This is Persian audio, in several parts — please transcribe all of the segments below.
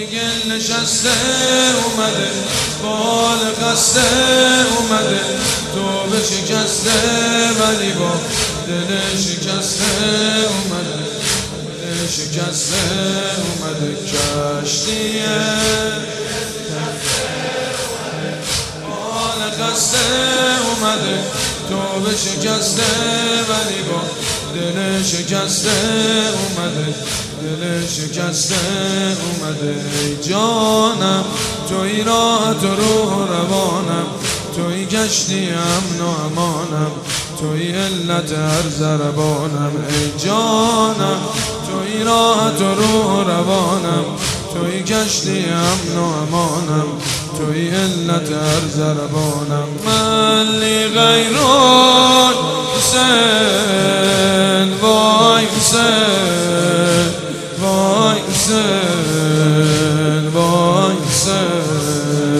گل نشسته اومده، بال قصده اومده، تو به شکسته ولی با دل شکسته اومده، دل شکسته اومده. کشتیه بال قصده اومده، تو به شکسته ولی با دل شکسته اومده، دل شکسته اومده. ای جانم توی راحت و روح و روانم، توی کشتی امن و امانم، توی علت هر ضربانم. ای جانم توی راحت و روح و روانم، توی کشتی امن و امانم، توی علت هر ضربانم. من لی غیرون حسین، وای حسین، وای حسین، وای حسین.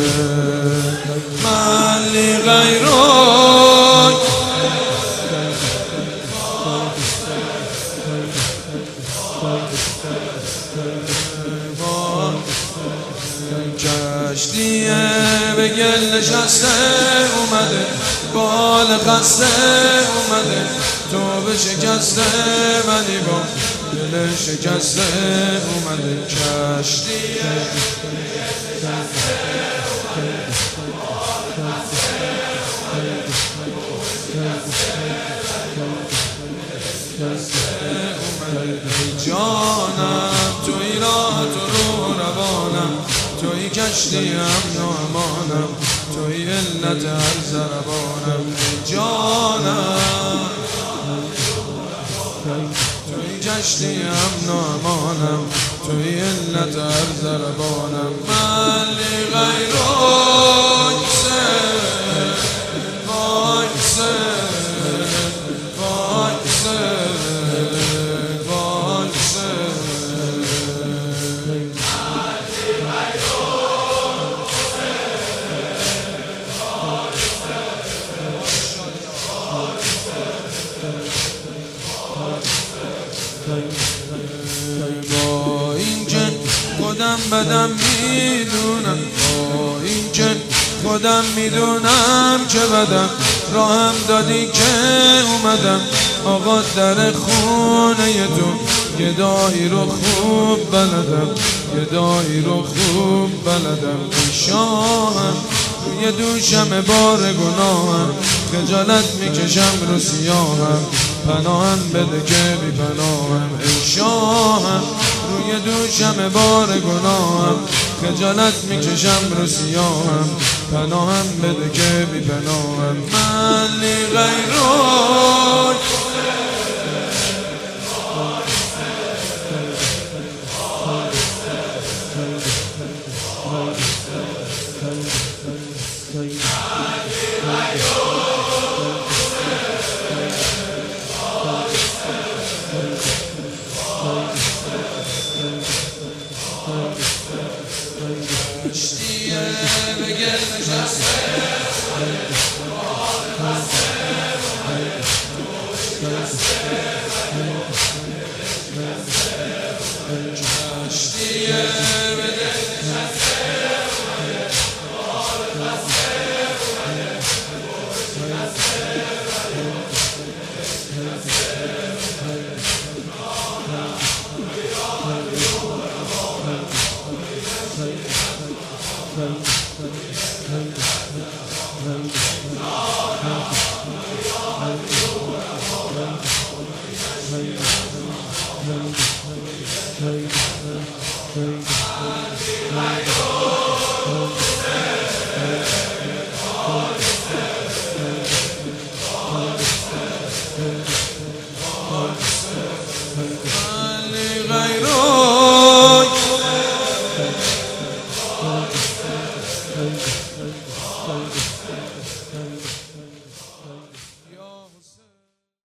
من لی غیرون کشتیه به گل نشسته اومده، بال قصده اومده، تو به شکسته ولی با دل شکسته اومده. کشتیه ای جانم توی راحت و روح و روانم، توی کشتی امن و امانم، توی علت هر ضربانم. ای جانم توی کشتی امن و امانم، توی علت هر ضربانم. من لی غیرون حسین، وای حسین، وای حسین، وای حسین. با اینکه خودم بدم میدونم، با اینکه خودم میدونم که بدم، راهم دادی که اومدم آقا در خونه تو، گدایی رو خوب بلدم، گدایی رو خوب بلدم. ای شاهم روی دوشم بار گناهم، خجالت میکشم رو سیاهم، پناهم بده که بی پناهم. ای شاهم روی دوشم بار گناهم، خجالت میکشم رو سیاهم، پناهم بده که بی پناهم. من لی غیرون کشتیه به گل نشسته، بال قصده اومده، تو شکسته